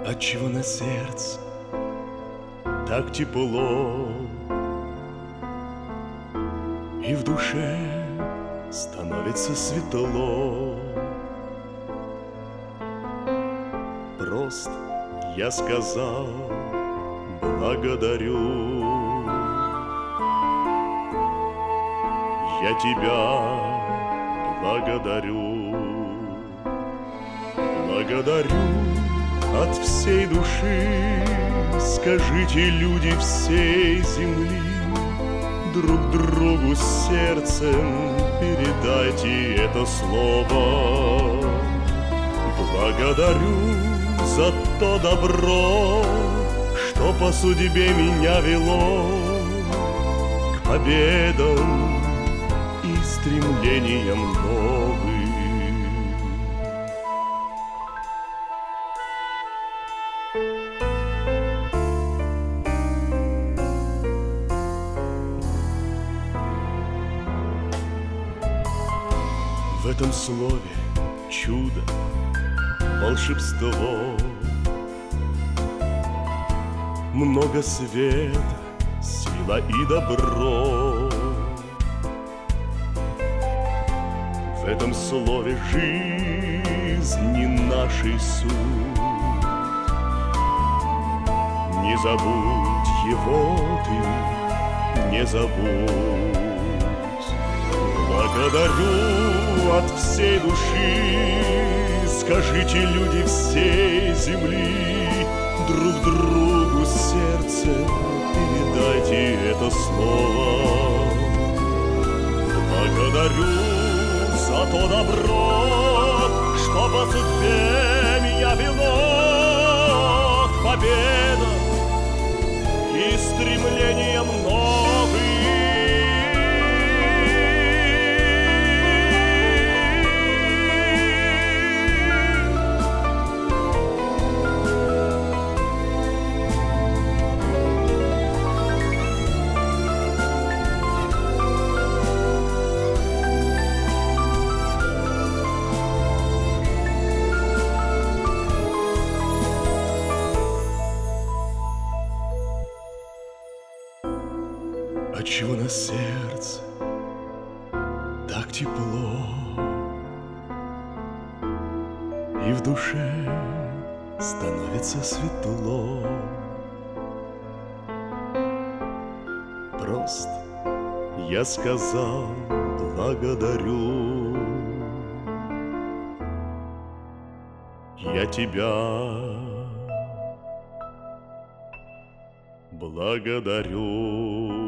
Отчего на сердце так тепло, и в душе становится светло. Просто я сказал благодарю. Я тебя благодарю. Благодарю от всей души. Скажите, люди всей земли, друг другу сердцем передайте это слово. Благодарю за то добро, что по судьбе меня вело к победам и стремлениям новым. В этом слове чудо, волшебство, много света, сила и добро. В этом слове жизни нашей суть. Не забудь его ты, не забудь. Благодарю от всей души. Скажите, люди всей земли, друг другу сердцем передайте это слово. Благодарю за то добро, что по судьбе меня вело к победам и стремлениям новым. Отчего на сердце так тепло, и в душе становится светло. Просто я сказал благодарю. Я тебя благодарю.